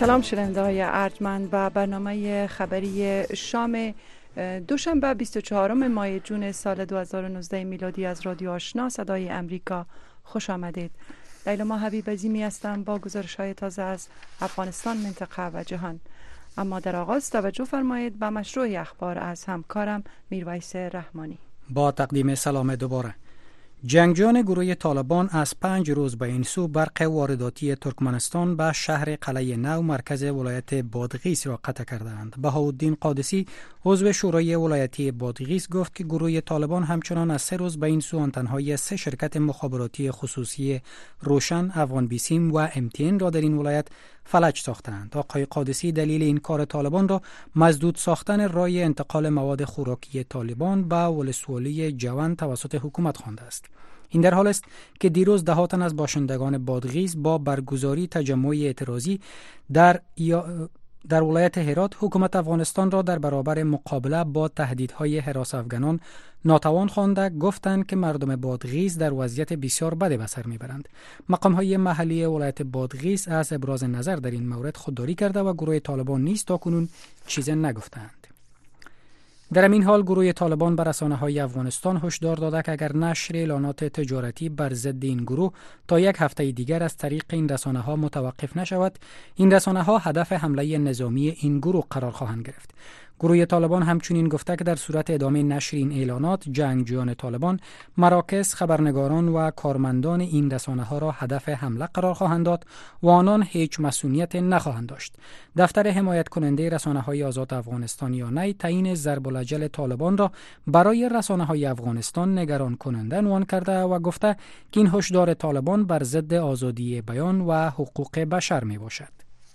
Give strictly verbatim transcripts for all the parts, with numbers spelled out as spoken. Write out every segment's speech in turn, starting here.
سلام شنونده های ارجمند و برنامه خبری شام دوشنبه بیست و چهارم ماه جون سال دو هزار و نوزده میلادی از رادیو آشنا صدای امریکا خوش آمدید. لیلا حبیب عظیمی هستم با گزارش های تازه از افغانستان، منطقه و جهان. اما در آغاز توجه فرمایید به مشروع اخبار از همکارم میرویس رحمانی. با تقدیم سلام دوباره. جنگجویان گروه طالبان از پنج روز به این سو برق وارداتی ترکمنستان به شهر قلعه نو مرکز ولایت بادغیس را قطع کردند. بهاءالدین قادسی عضو شورای ولایتی بادغیس گفت که گروه طالبان همچنان از سه روز به این سو آنتنهای سه شرکت مخابراتی خصوصی روشن، افغان بیسیم و ام تی ان را در این ولایت فلج ساختند. آقای قادسی دلیل این کار طالبان را مسدود ساختن راه انتقال مواد خوراکی طالبان به ولسوالی جوان توسط حکومت خوانده است. این در حال است که دیروز ده تن از باشندگان بادغیس با برگزاری تجمع اعتراضی در یا در ولایت هرات حکومت افغانستان را در برابر مقابله با تهدیدهای حراس افغانان ناتوان خوانده، گفتند که مردم بادغیس در وضعیت بسیار بدی به سر میبرند. مقامهای محلی ولایت بادغیس از ابراز نظر در این مورد خودداری کرده و گروه طالبان نیز تاکنون چیزی نگفتند. در این حال گروه طالبان بر رسانه‌های افغانستان هشدار داده که اگر نشر اعلانات تجارتی بر ضد این گروه تا یک هفته دیگر از طریق این رسانه‌ها متوقف نشود، این رسانه‌ها هدف حمله نظامی این گروه قرار خواهند گرفت. گروه طالبان همچنین گفته که در صورت ادامه نشر این اعلانات، جنگجویان طالبان مراکز، خبرنگاران و کارمندان این رسانه‌ها را هدف حمله قرار خواهند داد و آنان هیچ مسئولیت نخواهند داشت. دفتر حمایت کننده رسانه‌های آزاد افغانستان یا نی تعیین ضرب الاجل طالبان را برای رسانه‌های افغانستان نگران کننده عنوان کرده و گفته که این هشدار طالبان بر ضد آزادی بیان و حقوق بشر میباشد.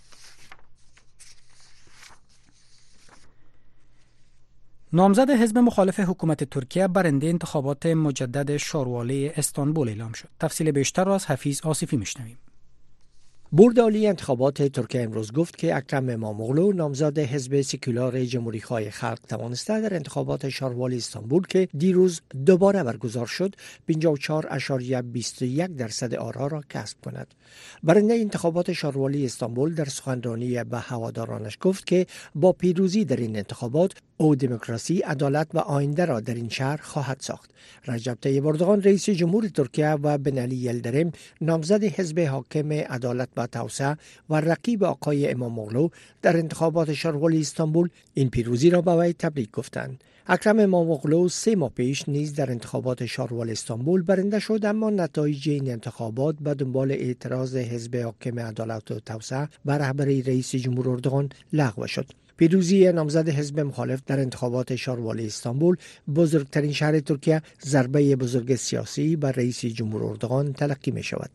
نامزد حزب مخالف حکومت ترکیه برنده انتخابات مجدد شاروالی استانبول اعلام شد. تفصیل بیشتر را از حفیظ آصفی میشنویم. بورد عالی انتخابات ترکیه امروز گفت که اکرم اماموغلو نامزد حزب سکولار جمهوری‌خواه خلق توانسته در انتخابات شاروالی استانبول که دیروز دوباره برگزار شد پنجاه و چهار ممیز بیست و یک درصد آرا را کسب کند. برنده انتخابات شاروالی استانبول در سخنرانی به هوادارانش گفت که با پیروزی در این انتخابات او دموکراسی، عدالت و آینده را در این شهر خواهد ساخت. رجب طیب اردوغان رئیس جمهور ترکیه و بن علی یلدریم نامزد حزب حاکم عدالت و توسعه و رقیب آقای اماموغلو در انتخابات شاروالی استانبول این پیروزی را به وی تبریک گفتند. اکرم اماموغلو سه ماه پیش نیز در انتخابات شاروالی استانبول برنده شد، اما نتایج این انتخابات به دنبال اعتراض حزب حاکم عدالت و توسعه و رهبری رئیس جمهور اردوغان لغو شد. پیروزی نامزد حزب مخالف در انتخابات شاروالی استانبول، بزرگترین شهر ترکیه، ضربه بزرگ سیاسی بر رئیس جمهور اردوغان تلقی می شود.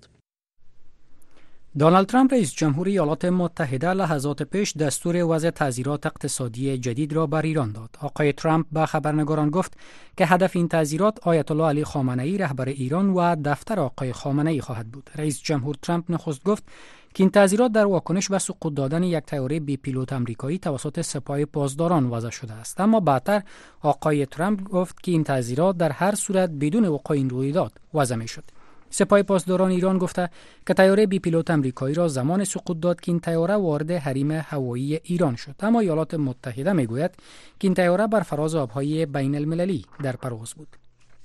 دونالد ترامپ رئیس جمهور ایالات متحده لحظات پیش دستور وضع تعزیرات اقتصادی جدید را بر ایران داد. آقای ترامپ به خبرنگاران گفت که هدف این تعزیرات آیت الله علی خامنه‌ای رهبر ایران و دفتر آقای خامنه‌ای خواهد بود. رئیس جمهور ترامپ نخست گفت که این تعزیرات در واکنش به سقوط دادن یک طیاره بی پیلوت آمریکایی توسط سپاه پاسداران وضع شده است، اما بعدتر آقای ترامپ گفت که این تعزیرات در هر صورت بدون وقوع این رویداد وضع می‌شد. سپاه پاسداران ایران گفته که طیاره بی پیلوت آمریکایی را زمان سقوط داد که این طیاره وارد حریم هوایی ایران شد، اما ایالات متحده میگوید که این طیاره بر فراز آبهای بین المللی در پرواز بود.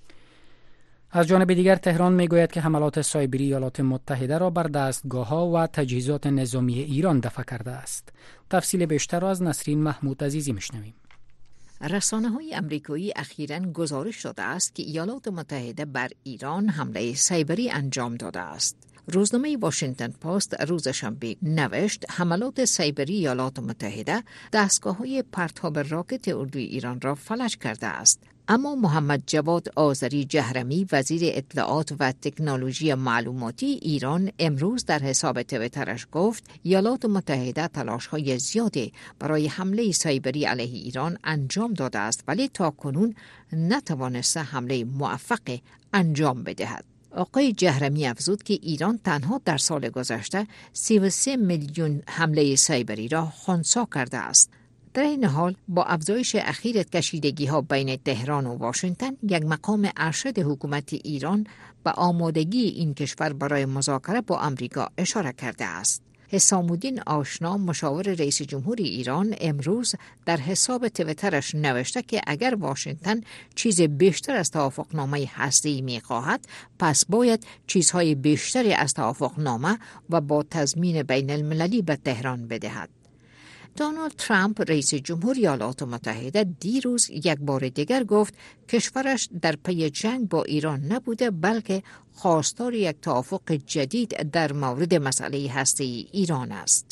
از جانب دیگر تهران میگوید که حملات سایبری ایالات متحده را بر دستگاه‌ها و تجهیزات نظامی ایران دفع کرده است. تفصیل بیشتر را از نسرین محمود عزیزی میشنویم. رسانه‌های آمریکایی اخیراً گزارش داده است که ایالات متحده بر ایران حمله سایبری انجام داده است. روزنامه واشنگتن پست روز شنبه نوشت حملات سایبری ایالات متحده دستگاه‌های پرتاب راکت اردوی ایران را فلج کرده است. اما محمد جواد آذری جهرمی وزیر اطلاعات و تکنولوژی معلوماتی ایران امروز در حساب توییترش گفت ایالات متحده تلاش‌های زیادی برای حمله سایبری علیه ایران انجام داده است، ولی تاکنون نتوانسته حمله موفق انجام بدهد. آقای جهرمی افزود که ایران تنها در سال گذشته سی و سه میلیون حمله سایبری را خنثی کرده است. در این حال با افزایش اخیر کشیدگی‌ها بین تهران و واشنگتن، یک مقام ارشد حکومت ایران به آمادگی این کشور برای مذاکره با آمریکا اشاره کرده است. حسام الدین آشنا مشاور رئیس جمهور ایران امروز در حساب تویترش نوشته که اگر واشنگتن چیز بیشتر از توافقنامه هسته‌ای می‌خواهد، پس باید چیزهای بیشتری از توافقنامه و با تضمین بین المللی به تهران بدهد. دونالد ترامپ رئیس جمهوری ایالات متحده دیروز یک بار دیگر گفت کشورش در پی جنگ با ایران نبوده بلکه خواستار یک توافق جدید در مورد مسئله هسته‌ای ایران است.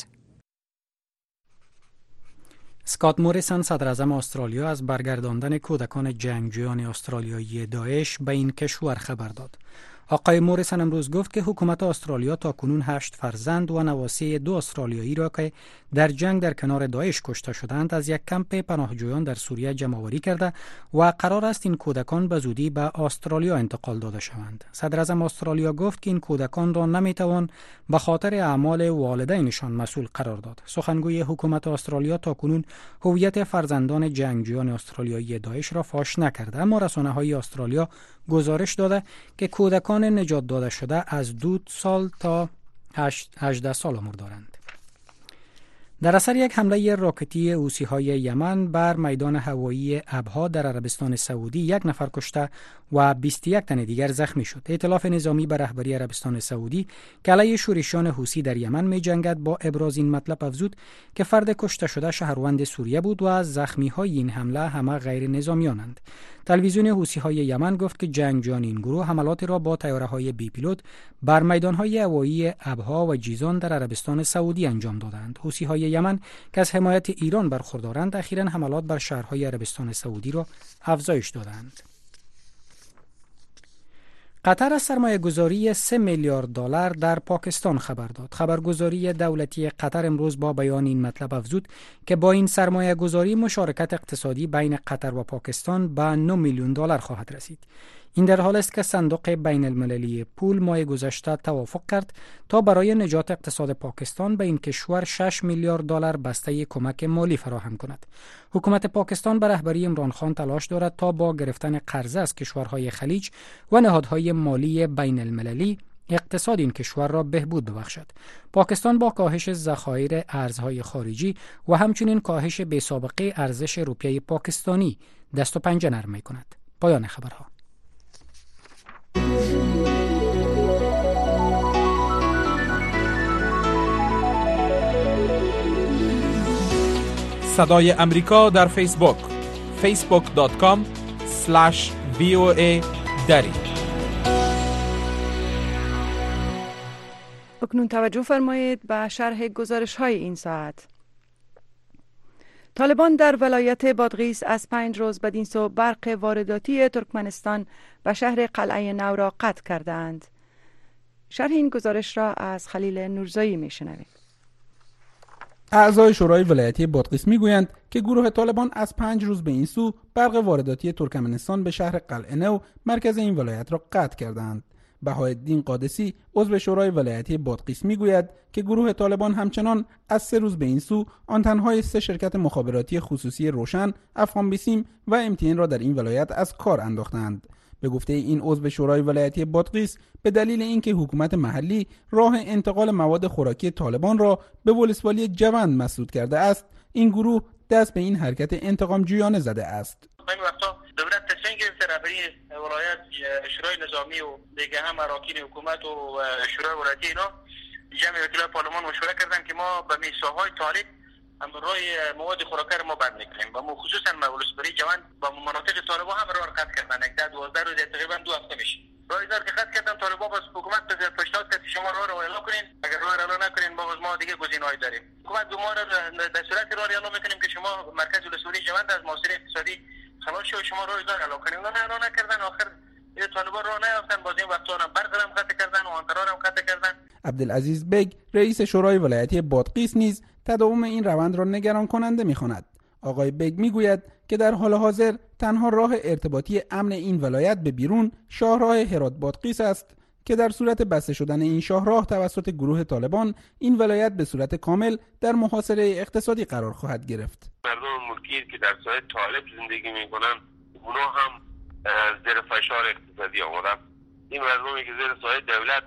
اسکات موریسون صدراعظم استرالیا از برگرداندن کودکان جنگجویان استرالیایی داعش به این کشور خبر داد. آقای موریسون امروز گفت که حکومت استرالیا تا کنون هشت فرزند و نواسی دو استرالیایی را که در جنگ در کنار داعش کشته شدند از یک کمپ پناهجویان در سوریه جمع‌آوری کرده و قرار است این کودکان به زودی به استرالیا انتقال داده شوند. صدراعظم استرالیا گفت که این کودکان را نمیتوان به خاطر اعمال والدینشان مسئول قرار داد. سخنگوی حکومت استرالیا تا کنون هویت فرزندان جنگجویان استرالیایی داعش را فاش نکرده، اما رسانه‌های استرالیا گزارش داده که کودکان نجات داده شده از دو سال تا هجده سال عمر دارند. در اثر یک حمله راکتی حوثی‌های یمن بر میدان هوایی ابها در عربستان سعودی یک نفر کشته و بیست و یک تن دیگر زخمی شد. ائتلاف نظامی به رهبری عربستان سعودی که علیه شورشیان حوثی در یمن می‌جنگد با ابراز این مطلب افزود که فرد کشته شده شهروند سوریه بود و زخمی‌های این حمله همه غیر نظامیانند. تلویزیون حوثی‌های یمن گفت که جنگجویان این گروه حملات را با طیاره‌های بی پیلوت بر میدان‌های هوایی ابها و جیزان در عربستان سعودی انجام دادند. حوثی‌های یمن که از حمایت ایران برخوردارند اخیراً حملات بر شهرهای عربستان سعودی را افزایش دادند. قطر از سرمایه گذاری سه میلیارد دلار در پاکستان خبر داد. خبرگزاری دولتی قطر امروز با بیان این مطلب افزود که با این سرمایه گذاری مشارکت اقتصادی بین قطر و پاکستان به نه میلیون دلار خواهد رسید. این در حال است که صندوق بین المللی پول ماه گذشته توافق کرد تا برای نجات اقتصاد پاکستان به این کشور شش میلیارد دلار بسته کمک مالی فراهم کند. حکومت پاکستان به رهبری عمران خان تلاش دارد تا با گرفتن قرضه از کشورهای خلیج و نهادهای مالی بین المللی اقتصاد این کشور را بهبود ببخشد. پاکستان با کاهش ذخایر ارزهای خارجی و همچنین کاهش بی‌سابقه ارزش روپیه پاکستانی دست و پنجه نرم می‌کند. پایان خبرها. صدای امریکا در فیسبوک فیسبوک دات کام اسلش وی او ای دری. اکنون توجه فرمایید به شرح گزارش های این ساعت. طالبان در ولایت بادغیس از پنج روز بدین سو برق وارداتی ترکمنستان به شهر قلعه نو را قطع کردند. شرح این گزارش را از خلیل نورزایی میشنویم. اعضای شورای ولایتی بادغیس میگویند که گروه طالبان از پنج روز به این سو برق وارداتی ترکمنستان به شهر قلعه نو مرکز این ولایت را قطع کردند. بهاءالدین قادسی عضو شورای ولایتی بادغیس میگوید که گروه طالبان همچنان از سه روز به این سو آنتن‌های سه شرکت مخابراتی خصوصی روشن، افغان بیسیم و ام تی ان را در این ولایت از کار انداختند. به گفته این عضو شورای ولایتی بادغیس به دلیل اینکه حکومت محلی راه انتقال مواد خوراکی طالبان را به ولسوالی جوند مسدود کرده است، این گروه دست به این حرکت انتقام جویانه زده است. این وقتا دولت تصمیم گرفته رهبری ولایت، شورای نظامی و دیگه هم اراکین حکومت و شورای ولایتی اینا جمع وکلای پارلمان مشوره کردن که ما به میثاق‌های تاریخ امرای مواد خوراکی ما بند میکنیم و خصوصا ولسوالی جوان با مناطق طالبان هم راه قطع کردن. یک ده دوازده روز تقریبا دو هفته میشه راه دار که قطع کردن. طالبان باز حکومت به پیشنهاد کرد شما راه رو اعلام کنین، اگر راه رو اعلام نکنین ما ما دیگه گزینه‌ای داریم. حکومت دو ما رو در صورت راه اعلام میکنیم که شما مرکز ولسوالی جوان از معاصره اقتصادی خلاص شو شما راه دار اعلام کنین. نه اعلام نکردن، آخر طالبان راه نیافتن، باز این وقتا هم برق هم قطع کردن و آنترار هم قطع کردن. عبدالعزیز بگ رئیس شورای ولایتی بادغیس نیز تداوم این روند را نگران کننده می‌خواند. آقای بگ میگوید که در حال حاضر تنها راه ارتباطی امن این ولایت به بیرون شاهراه هرات بادغیس است که در صورت بسته شدن این شاهراه توسط گروه طالبان این ولایت به صورت کامل در محاصره اقتصادی قرار خواهد گرفت. مردم ملکی که در ساحل طالب زندگی می‌کنند اونا هم زیر فشار اقتصادی آمدن. این مردمی که زیر ساحل دولت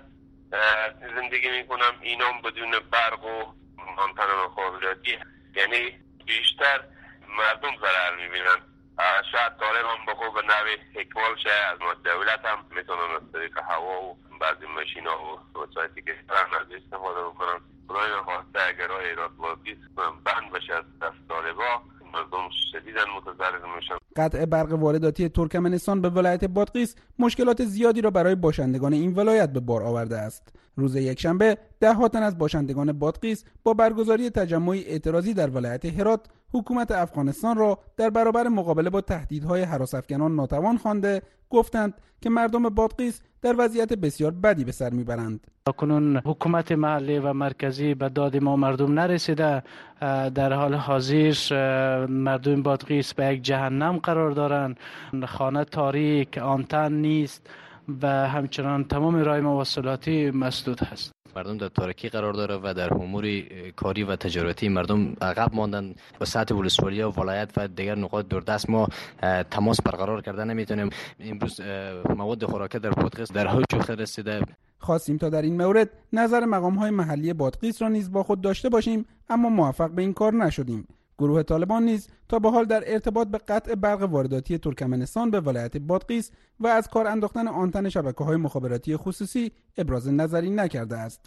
زندگی میکنم اینام بدون برق و آنتن مخابراتی، یعنی بیشتر مردم ضرر میبینن. شاید طالبان بخو به نوی حکمال شاید از ما دولت هم میتونن از طریق هوا و بعضی ماشین ها و وسایتی که سرن از استفاده بکنن. خدای نخواسته اگر های ایرادواتی بند بشه از دست طالبا، مردم شدیدن متضرر میشن. قطع برق وارداتی ترکمنستان به ولایت بادغیس مشکلات زیادی را برای باشندگان این ولایت به بار آورده است. روز یکشنبه ده ها تن از باشندگان بادغیس با برگزاری تجمعی اعتراضی در ولایت هرات حکومت افغانستان را در برابر مقابله با تهدیدهای هراس‌افکنان ناتوان خوانده گفتند که مردم بادغیس در وضعیت بسیار بدی به سر میبرند. کنون حکومت محلی و مرکزی به داد ما مردم نرسیده. در حال حاضر مردم بادغیس به یک جهنم قرار دارند. خانه تاریک، آنتن نیست و همچنان تمام راه مواصلاتی مسدود هست. مردم در تاریکی قرار داره و در امور کاری و تجارتی مردم عقب ماندن. با سطح ولسوالی و ولایت و دیگر نقاط دوردست ما تماس برقرار کردن نمیتونیم. امروز مواد خوراکی در بادغیس در اوج خود رسیده. خواستیم تا در این مورد نظر مقام‌های محلی بادغیس را نیز با خود داشته باشیم، اما موفق به این کار نشدیم. گروه طالبان نیز تا به حال در ارتباط به قطع برق وارداتی ترکمنستان به ولایت بادغیس و از کار انداختن آنتن شبکه‌های مخابراتی خصوصی ابراز نظری نکرده است.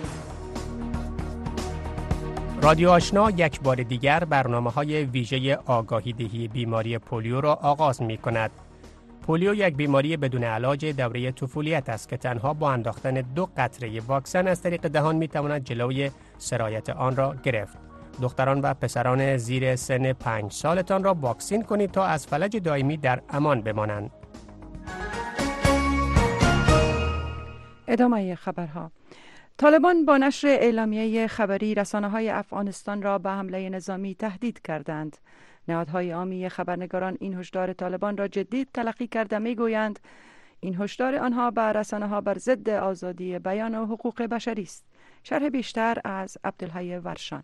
رادیو آشنا یک بار دیگر برنامه‌های ویژه آگاهی دهی بیماری پولیو را آغاز می‌کند. پولیو یک بیماری بدون علاج دوره طفولیت است که تنها با انداختن دو قطره واکسن از طریق دهان می‌تواند جلوی سرایت آن را گرفت. دختران و پسران زیر سن پنج سالتان را واکسین کنید تا از فلج دائمی در امان بمانند. ادامه خبرها. طالبان با نشر اعلامیه خبری رسانه‌های افغانستان را به حمله نظامی تهدید کردند. نهادهای عامی خبرنگاران این هشدار طالبان را جدی تلقی کرده میگویند این هشدار آنها به رسانه‌ها بر ضد آزادی بیان و حقوق بشری است. شرح بیشتر از عبدالحی ورشان.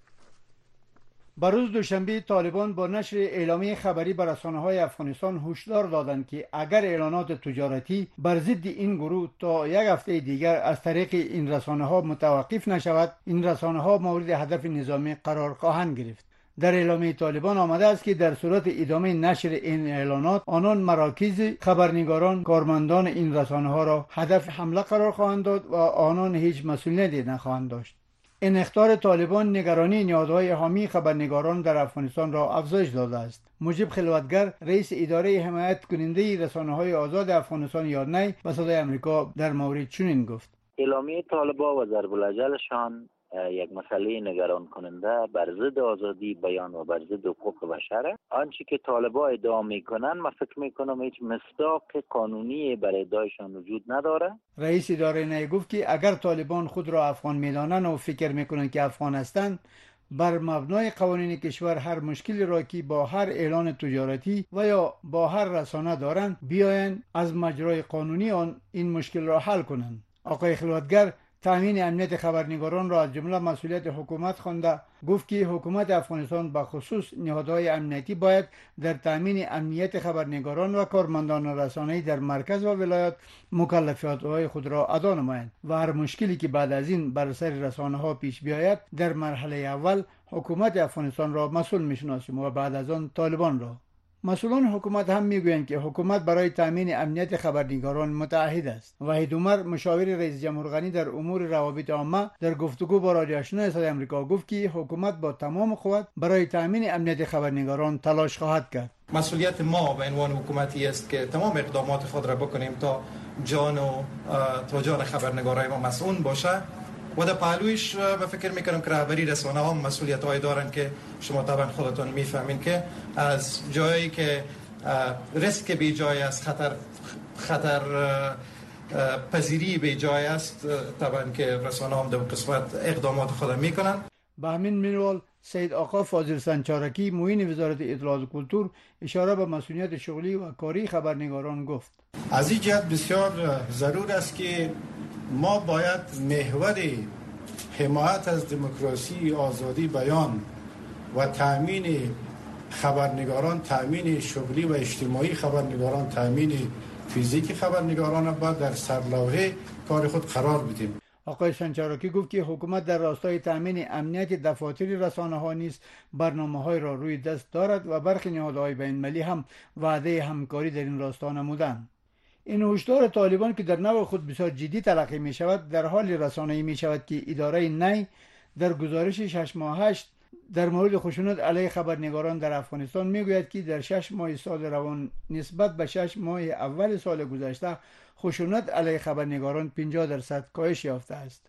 بروز دوشنبه طالبان با نشر اعلامیه خبری بر رسانه‌های افغانستان هشدار دادند که اگر اعلانات تجارتی بر ضد این گروه تا یک هفته دیگر از طریق این رسانه‌ها متوقف نشود، این رسانه‌ها مورد هدف نظامی قرار خواهند گرفت. در اعلامیه طالبان آمده است که در صورت ادامه نشر این اعلانات آنان مراکز خبرنگاران کارمندان این رسانه‌ها را هدف حمله قرار خواهند داد و آنان هیچ مسئولیتی نخواهند داشت. این اخطار طالبان نگرانی نهادهای حامی خبرنگاران در افغانستان را افزایش داده است. مجیب خلوتگر رئیس اداره حمایت کننده رسانه‌های آزاد افغانستان یادنی و صدای امریکا در مورد چنین گفت: اعلامیه طالبان و ضرب الاجلشان یک مسئله نگران کننده بر ضد آزادی بیان و بر ضد حقوق بشر. آنچه که طالبان ادعا میکنن من فکر میکنم هیچ مصداق قانونی برای ادعایشان وجود نداره. رئیس اداره نی گفت که اگر طالبان خود را افغان میدانند و فکر میکنند که افغان هستند، بر مبنای قوانین کشور هر مشکلی را که با هر اعلان تجارتی و یا با هر رسانه دارند بیایند از مجرای قانونی آن این مشکل را حل کنند. آقای خلوتگر تامین امنیت خبرنگاران را از جمله مسئولیت حکومت خوانده گفت که حکومت افغانستان به خصوص نهادهای امنیتی باید در تامین امنیت خبرنگاران و کارمندان رسانه‌ای در مرکز و ولایات مکلفیت‌های خود را ادا نمایند و هر مشکلی که بعد از این بر سر رسانه‌ها پیش بیاید در مرحله اول حکومت افغانستان را مسئول می‌شناسیم و بعد از آن طالبان را. مسئولان حکومت هم میگویند که حکومت برای تامین امنیت خبرنگاران متعهد است. وحید عمر مشاور رئیس جمهور غنی در امور روابط عامه در گفتگو با رادیو آشنا صدای آمریکا گفت که حکومت با تمام قوت برای تامین امنیت خبرنگاران تلاش خواهد کرد. مسئولیت ما به عنوان حکومتی است که تمام اقدامات خود را بکنیم تا جان و تا جان خبرنگارای ما مسئول باشه و در پهلویش به فکر میکنم که رهبری رسانه ها مسئولیت هایی دارن که شما طبعا خودتون میفهمین که از جایی که ریسک بی جای است، خطر خطر پذیری بی جای است، طبعا که رسانه هم در قسمت اقدامات خود میکنن. به همین منوال سید آقا فاضل سنچارکی معین وزارت اطلاعات و کلتور اشاره به مسئولیت شغلی و کاری خبرنگاران گفت: از این جهت بسیار ضرور است که ما باید محور حمایت از دموکراسی، آزادی بیان و تأمین خبرنگاران، تأمین شغلی و اجتماعی خبرنگاران، تأمین فیزیکی خبرنگاران باید در سرلوحه کار خود قرار بدیم. آقای سنچاراکی گفت که حکومت در راستای تامین امنیت دفاتر رسانه‌ها نیز برنامه‌های را روی دست دارد و برخی نهادهای بین‌المللی هم وعده همکاری در این راستا نمودند. این هشدار طالبان که در نوع خود بسیار جدی تلقی می شود در حال رسانه‌ای می شود که اداره نی در گزارش شش ماهش در مورد خشونت علیه خبرنگاران در افغانستان می گوید که در شش ماه سال روان نسبت به شش ماه اول سال گذشته خشونت علیه خبرنگاران پنجاه درصد کاهش یافته است.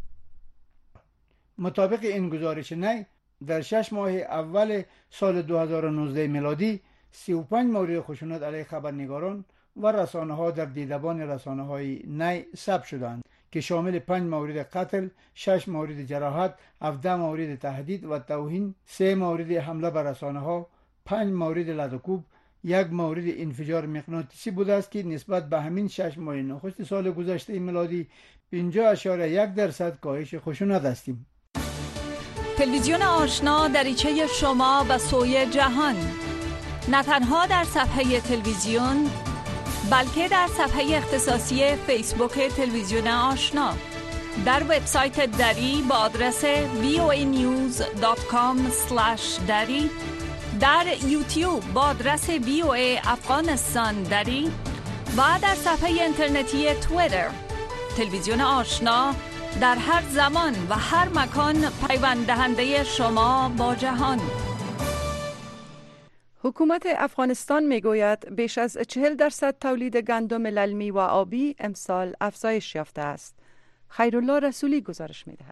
مطابق این گزارش نی در شش ماه اول سال دو هزار و نوزده میلادی سی و پنج مورد خشونت علیه خبرنگاران و رسانه ها در دیدبان رسانه های نی ثبت شدند که شامل پنج مورد قتل، شش مورد جراحت، هفده مورد تهدید و توهین، سه مورد حمله بر رسانه ها، پنج مورد لدوکوب، یک مورد انفجار مغناطیسی بوده است که نسبت به همین شش ماه نخست سال گذشته میلادی پنجاه اشاره یک درصد کاهش خشونت هستیم. تلویزیون آشنا دریچه شما به سوی جهان، نه تنها در صفحه تلویزیون بلکه در صفحه اختصاصی فیسبوک تلویزیون آشنا، در وبسایت دری با آدرس وی او ای نیوز دات کام اسلش دری، در یوتیوب با آدرس وی او ای افغانستان دری و در صفحه اینترنتی توییتر. تلویزیون آشنا در هر زمان و هر مکان پیوند دهنده شما با جهان. حکومت افغانستان میگوید بیش از چهل درصد تولید گندم للمی و آبی امسال افزایش یافته است. خیرالله رسولی گزارش میدهد.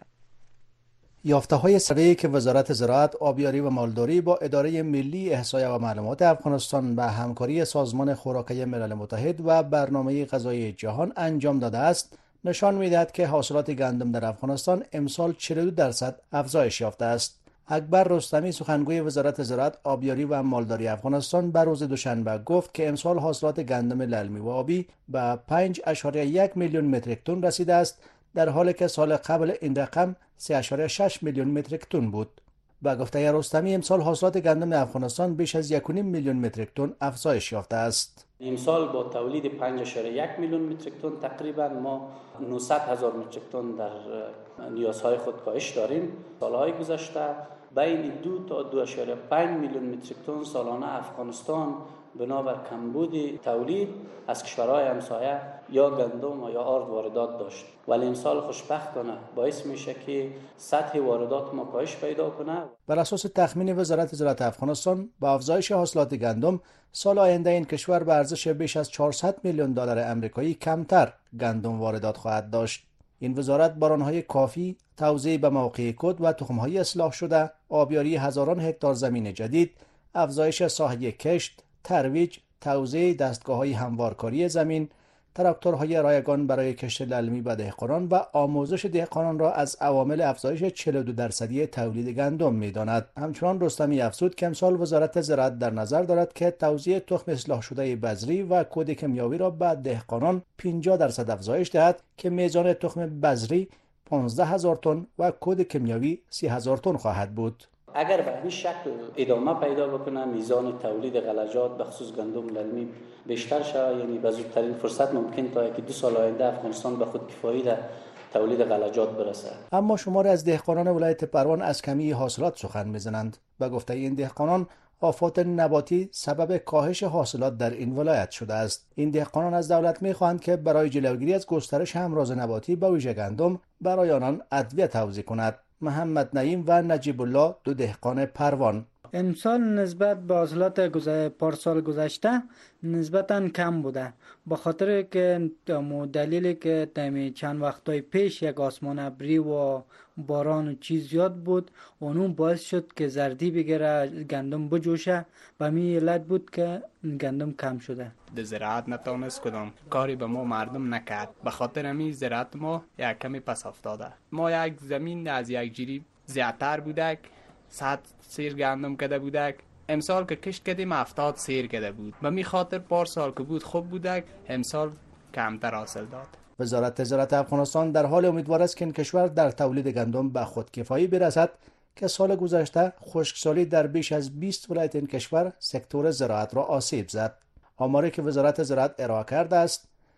یافته‌های سریعی که وزارت زراعت، آبیاری و مالداری با اداره ملی احصایه و معلومات افغانستان و همکاری سازمان خوراکی ملل متحد و برنامه غذایی جهان انجام داده است، نشان می‌دهد که حاصلات گندم در افغانستان امسال چهل و دو درصد افزایش یافته است. اکبر رستمی سخنگوی وزارت زراعت، آبیاری و مالداری افغانستان بر روز دوشنبه گفت که امسال حاصلات گندم للمی و آبی به پنج اشاره یک میلیون متریک تن رسیده است، در حالی که سال قبل این رقم سه اشاره شش میلیون متریک تن بود. با گفته رستمی امسال حاصلات گندم افغانستان بیش از یک و نیم میلیون متریک تن افزایش یافته است. امسال با تولید پنج اشاره یک میلیون متریک تن تقریبا ما نهصد هزار متریک تن در نیازهای خود کاهش داریم. سالهای گذشته بین دو تا دو اشاره پنج میلیون متریک تن سالانه افغانستان بنابر کمبود تولید از کشورهای همسایه یا گندم و یا آرد واردات داشت، ولی امسال خوشبختانه باعث میشه که سطح واردات ما کاهش پیدا کنه. بر اساس تخمین وزارت زراعت افغانستان، با افزایش حاصلات گندم سال آینده این کشور به ارزش بیش از چهارصد میلیون دلار آمریکایی کمتر گندم واردات خواهد داشت. این وزارت بارانهای کافی، توزیع به موقع کد و تخم‌های اصلاح شده، آبیاری هزاران هکتار زمین جدید، افزایش ساحه کشت، ترویج، توزیع دستگاه‌های هموارکاری زمین، تراکتورهای رایگان برای کشت للمی به دهقانان و آموزش دهقانان را از عوامل افزایش چهل و دو درصدی تولید گندم می‌داند. همچنان رستمی افزود که امسال وزارت زراعت در نظر دارد که توزیع تخم اصلاح شده بذری و کد کیمیاوی را به دهقانان پنجاه درصد افزایش دهد که میزان تخم بذری پانزده هزار تن و کد کیمیاوی سی هزار تن خواهد بود. اگر به این شکل ادامه پیدا بکنه، میزان تولید غلجات به خصوص گندم للمی بیشتر شود، یعنی به زودترین فرصت ممکن تا یکی دو سال آینده افغانستان به خود کفایی در تولید غلجات برسه. اما شماری از دهقانان ولایت پروان از کمی حاصلات سخن میزنند. به گفته این دهقانان، آفات نباتی سبب کاهش حاصلات در این ولایت شده است. این دهقانان از دولت میخواهند که برای جلوگیری از گسترش امراض نباتی به ویژه گندم برای آنان ادویه توزیع کند. محمد نعیم و نجیب الله، دو دهقان پروان: امسال نسبت به حاصلات پارسال گذشته نسبتاً کم بوده، به خاطر که دلیلی که تمی چند وقتای پیش یک آسمان ابری و باران و چیز زیاد بود، اونون باعث شد که زردی بگیره، گندم بجوشه، به می علت بود که گندم کم شده. د زراعت نتونست کدام کاری به ما مردم نکرد، به خاطر همی زراعت ما یک کمی پس افتاده. ما یک زمین از یک جیری زیادتر بودک، صد سیر گندم کده بودک، امسال که کشت کردیم هفتاد سیر کده بود. به می خاطر پارسال که بود خوب بودک، امسال کمتر حاصل داد. وزارت زراعت افغانستان در حال امیدوار است که این کشور در تولید گندم به خودکفایی برسد که سال گذشته خشکسالی در بیش از بیست ولایت این کشور سکتور زراعت را آسیب زد. آماری که وزارت زراعت ارائه کرده است،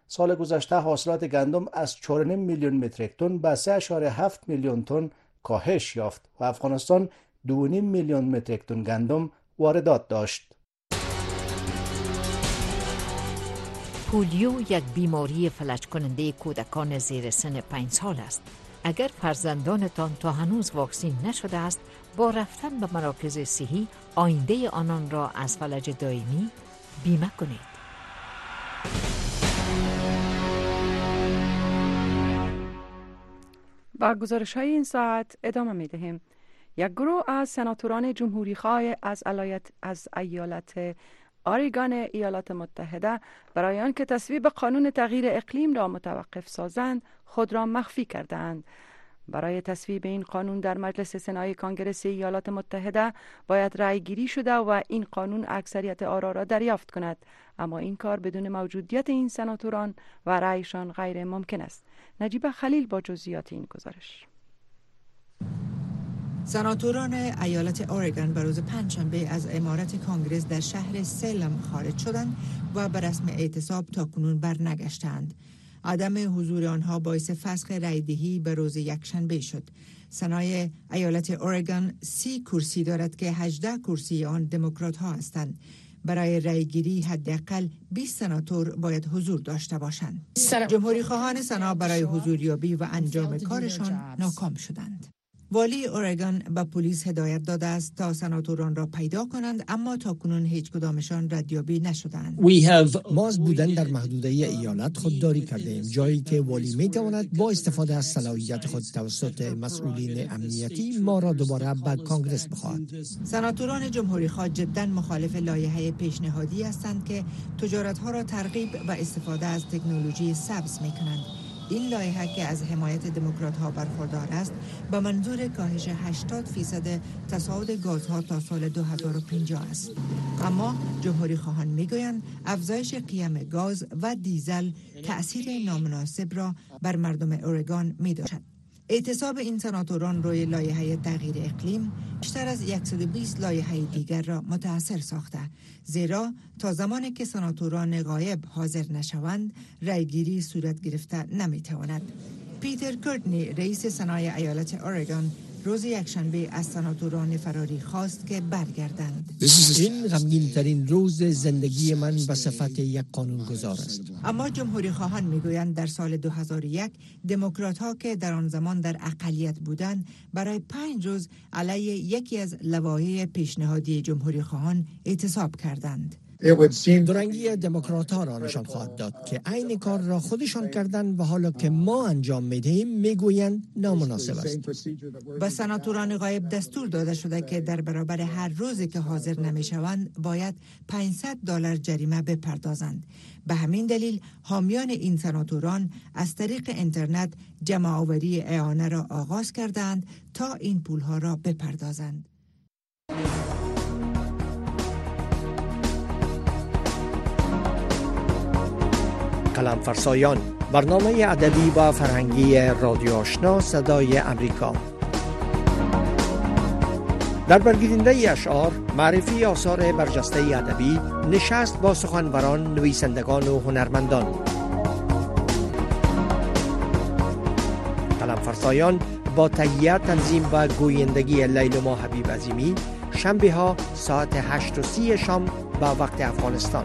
سال گذشته حاصلات گندم از چهار و نیم میلیون متریک تن به سه اشاره هفت میلیون تن کاهش یافت و افغانستان دو و نیم میلیون متریک تن گندم واردات داشت. پولیو یک بیماری فلج کننده کودکان زیر سن پنج سال است. اگر فرزندانتان تا هنوز واکسین نشده است، با رفتن به مراکز صحی آینده آنان را از فلج دائمی بیمه کنید. با گزارش های این ساعت ادامه می دهیم. یک گروه از سناتوران جمهوری خواه از ایالت از ایالت آریگان ایالات متحده برای آنکه تصویب قانون تغییر اقلیم را متوقف سازند خود را مخفی کردند. برای تصویب این قانون در مجلس سنای کانگرس ایالات متحده باید رأی گیری شده و این قانون اکثریت آرا را دریافت کند، اما این کار بدون موجودیت این سناتوران و رأیشان غیر ممکن است. نجیب خلیل با جزئیات این گزارش. سناتوران ایالت اورگان به روز پنجشنبه از عمارت کانگرس در شهر سلم خارج شدند و به رسم اعتصاب تاکنون برنگشتند. عدم حضور آنها باعث فسخ رایدهی به روز یکشنبه شد. سنای ایالت اورگان سی کرسی دارد که هجده کرسی آن دموکرات ها هستند. برای رایگیری حداقل بیست سناتور باید حضور داشته باشند. جمهوری خواهان سنا برای حضوریابی و انجام کارشان ناکام شدند. والی اورگان به پلیس هدایت داده است تا سناتوران را پیدا کنند، اما تاکنون هیچ کدامشان ردیابی نشدند. ما از بودن در محدوده ایالت خودداری کردیم، جایی که والی می تواند با استفاده از صلاحیت خود توسط مسئولین امنیتی ما را دوباره به کانگرس بخواهد. سناتوران جمهوری خواه جدا مخالف لایحه پیشنهادی هستند که تجارت‌ها را ترغیب و استفاده از تکنولوژی سبز می کنند. این لایحه که از حمایت دموکرات‌ها برخوردار است به منظور کاهش هشتاد فیصد تصاعد گازها تا سال دو هزار و پنجاه است. اما جمهوری خواهان میگویند افزایش قیمت گاز و دیزل تأثیر نامناسب را بر مردم اورگان می‌داشت. اعتصاب این سناتوران روی لایحه تغییر اقلیم بیشتر از صد و بیست لایحه دیگر را متأثر ساخته، زیرا تا زمانی که سناتوران غایب حاضر نشوند رایگیری صورت گرفته نمیتواند. پیتر کورتنی رئیس سنای ایالت اورگان روز یکشنبه از سناتوران فراری خواست که برگردند. این غمگین ترین روز زندگی من به صفت یک قانونگذار است. اما جمهوری خواهان میگویند در سال دو هزار و یک دموکرات ها که در آن زمان در اقلیت بودند برای پنج روز علیه یکی از لوایح پیشنهادی جمهوری خواهان اعتصاب کردند. دورنگی دموکرات ها را نشان خواهد داد که عین کار را خودشان کردن و حالا که ما انجام میدهیم میگویند نامناسب است. به سناتوران غایب دستور داده شده که در برابر هر روزی که حاضر نمیشوند باید پانصد دلار جریمه بپردازند. به همین دلیل حامیان این سناتوران از طریق اینترنت جمع آوری اعانه را آغاز کردند تا این پولها را بپردازند. قلم فرسایان، برنامه ادبی و فرهنگی رادیو آشنا صدای امریکا. در برگیرنده اشعار، معرفی آثار برجسته ادبی، نشست با سخنوران، نویسندگان و هنرمندان. قلم فرسایان با تهیه، تنظیم و گویندگی لیلما حبیب عظیمی، شنبه ها ساعت هشت و سی شام به وقت افغانستان.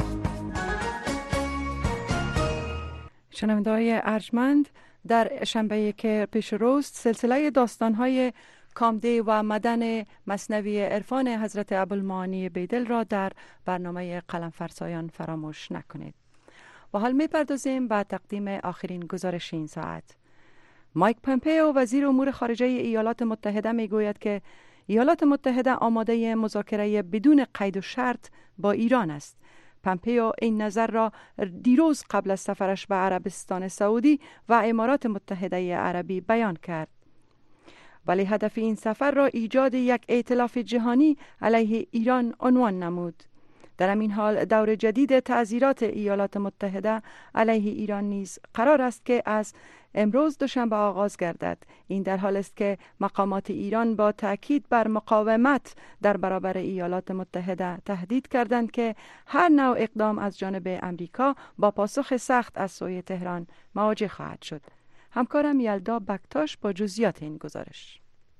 شنونده‌های ارجمند، در شنبه که پیش روست سلسله داستان‌های کامده و مدن مثنوی عرفان حضرت ابوالمعانی بیدل را در برنامه قلم فرسایان فراموش نکنید. و حال می‌پردازیم به تقدیم آخرین گزارش این ساعت. مایک پومپئو وزیر امور خارجه ایالات متحده میگوید که ایالات متحده آماده مذاکره بدون قید و شرط با ایران است. پومپئو این نظر را دیروز قبل از سفرش به عربستان سعودی و امارات متحده عربی بیان کرد. ولی هدف این سفر را ایجاد یک ائتلاف جهانی علیه ایران عنوان نمود. در این حال دور جدید تعزیرات ایالات متحده علیه ایران نیز قرار است که از امروز دوشنبه آغاز گردد. این در حال است که مقامات ایران با تاکید بر مقاومت در برابر ایالات متحده تهدید کردند که هر نوع اقدام از جانب امریکا با پاسخ سخت از سوی تهران مواجه خواهد شد. همکارم یلدا بکتاش با جزئیات این گزارش.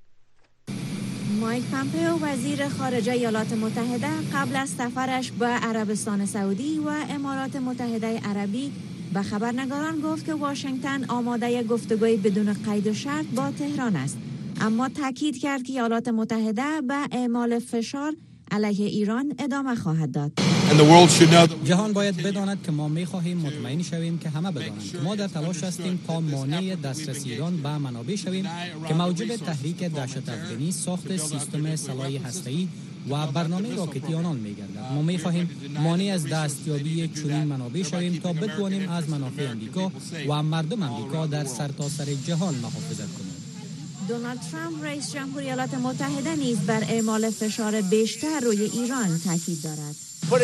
مایک پامپئو وزیر خارجه ایالات متحده قبل از سفرش به عربستان سعودی و امارات متحده عربی به خبرنگاران گفت که واشنگتن آماده گفتگوی بدون قید و شرط با تهران است، اما تاکید کرد که ایالات متحده به اعمال فشار علیه ایران ادامه خواهد داد. جهان باید بداند که ما می‌خواهیم مطمئن شویم که همه بدانند که ما در تلاش هستیم تا مانع دسترسی ایران به منابع شویم که موجب تحریک دهشت افغانی، ساخت سیستم سلاح هسته‌ای و برنامه راکتی آنان می‌گردد. ما می‌خواهیم مانع از دستیابی چنین منابع شویم تا بتوانیم از منافع امریکا و مردم امریکا در سرتاسر جهان محافظت کنیم. دونالد ترامپ رئیس جمهور ایالات متحده نیز بر اعمال فشار بیشتر روی ایران تاکید دارد.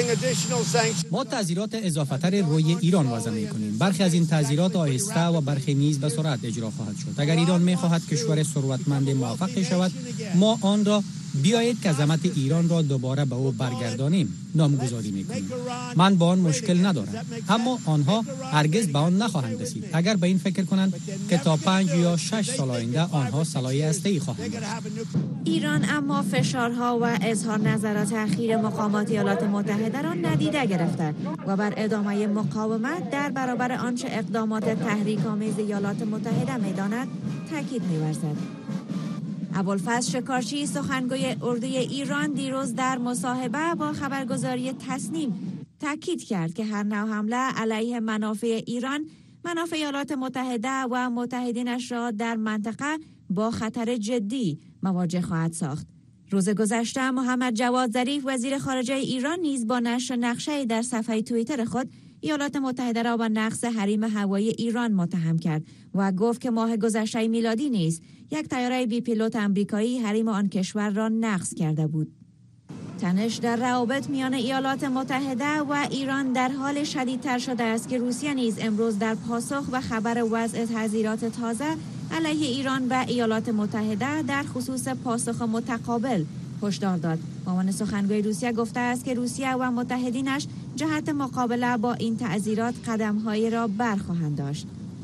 ما تعزیرات اضافه‌تر روی ایران وضع می‌کنیم. برخی از این تعزیرات آهسته و برخی نیز به سرعت اجرا خواهد شد. اگر ایران می‌خواهد کشور ثروتمند موفق شود، ما آن را بیایید که عظمت ایران را دوباره به او برگردانیم نامگذاری می‌کنیم. من با آن مشکل ندارم، اما آنها هرگز به آن نخواهند رسید اگر به این فکر کنند که تا پنج یا شش سال آینده آنها سلاح هسته‌ای خواهند داشت. ایران اما فشارها و اظهار نظرات اخیر مقامات ایالات متحده را ندیده گرفته و بر ادامه مقاومت در برابر آنچه اقدامات تحریک‌آمیز ایالات متحده می‌داند تاکید می‌ورزد. ابوالفضل شکارچی سخنگوی اردوی ایران دیروز در مصاحبه با خبرگزاری تصنیم تاکید کرد که هر نوع حمله علیه منافع ایران منافع ایالات متحده و متحدینش را در منطقه با خطر جدی مواجه خواهد ساخت. روز گذشته محمد جواد ظریف وزیر خارجه ایران نیز با نشر نقشه‌ای در صفحه توییتر خود ایالات متحده را به نقض حریم هوایی ایران متهم کرد و گفت که ماه گذشته میلادی نیز یک طیاره بی پیلوت آمریکایی حریم آن کشور را نقض کرده بود. تنش در روابط میان ایالات متحده و ایران در حال شدیدتر شده است که روسیه نیز امروز در پاسخ به خبر وضع تعزیرات تازه علیه ایران و ایالات متحده در خصوص پاسخ متقابل هشدار داد. معاون سخنگوی روسیه گفته است که روسیه و متحدینش جهت مقابله با این تعزیرات قدم‌هایی را برخواهند داشت.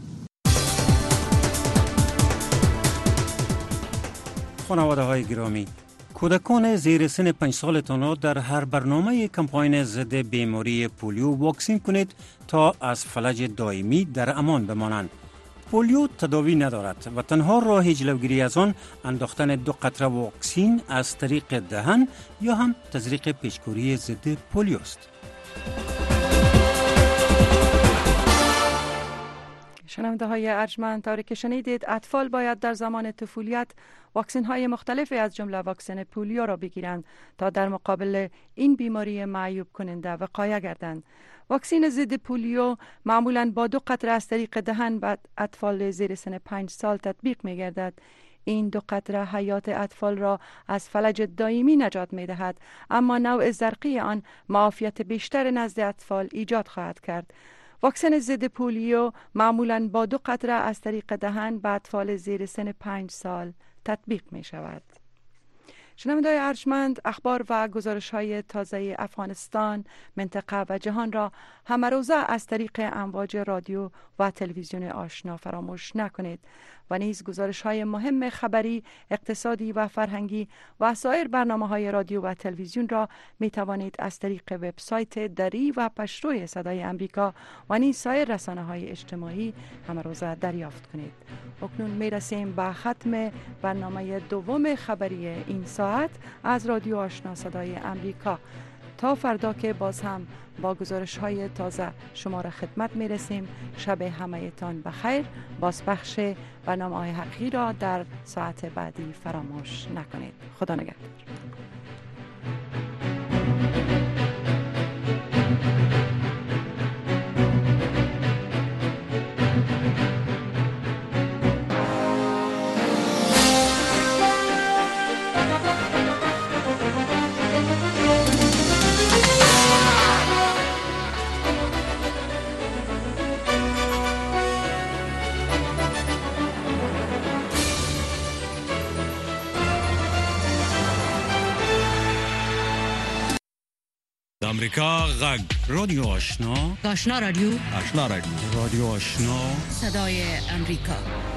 خانواده های گرامی، کودکان زیر سن پنج سالتان را در هر برنامه کمپاین ضد بیماری پولیو واکسین کنید تا از فلج دائمی در امان بمانند. پولیو تداوی ندارد و تنها راه جلوگیری از آن انداختن دو قطره واکسین از طریق دهن یا هم تزریق پیشگیری ضد پولیو است. شنونده های ارجمند، طوری که شنیدید اطفال باید در زمان طفولیت واکسین های مختلفی از جمله واکسن پولیو را بگیرند تا در مقابل این بیماری معیوب کننده وقایه گردند. واکسین ضد پولیو معمولاً با دو قطره از طریق دهن به اطفال زیر سن پنج سال تطبیق می گردد. این دو قطره حیات اطفال را از فلج دائمی نجات می دهد، اما نوع زرقی آن معافیت بیشتر نزد اطفال ایجاد خواهد کرد. واکسن ضد پولیو معمولاً با دو قطره از طریق دهن به اطفال زیر سن پنج سال تطبیق می شود. شنونده‌های ارجمند، اخبار و گزارش‌های تازه افغانستان، منطقه و جهان را همه روزه از طریق امواج رادیو و تلویزیون آشنا فراموش نکنید و نیز گزارش‌های مهم خبری، اقتصادی و فرهنگی و سایر برنامه‌های رادیو و تلویزیون را می توانید از طریق وبسایت دری و پشتوی صدای امریکا و نیز سایر رسانه‌های اجتماعی همه روزه دریافت کنید. اکنون می رسیم به ختم برنامه دوم خبری این ساعت از رادیو آشنا صدای امریکا. تا فردا که باز هم با گزارش های تازه شما را خدمت می رسیم. شب همه تان بخیر. بازپخش برنامه های حقیقی را در ساعت بعدی فراموش نکنید. خدا نگهدار. امریکا غږ رادیو آشنا آشنا رادیو آشنا رادیو رادیو آشنا صدای امریکا